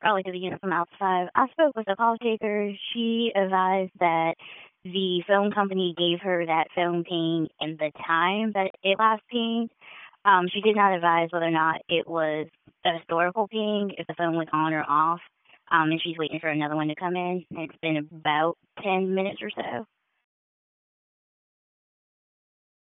probably to the unit from outside. I spoke with the call taker. She advised that the phone company gave her that phone ping and the time that it last pinged. She did not advise whether or not it was a historical ping, if the phone was on or off. And she's waiting for another one to come in. It's been about 10 minutes or so.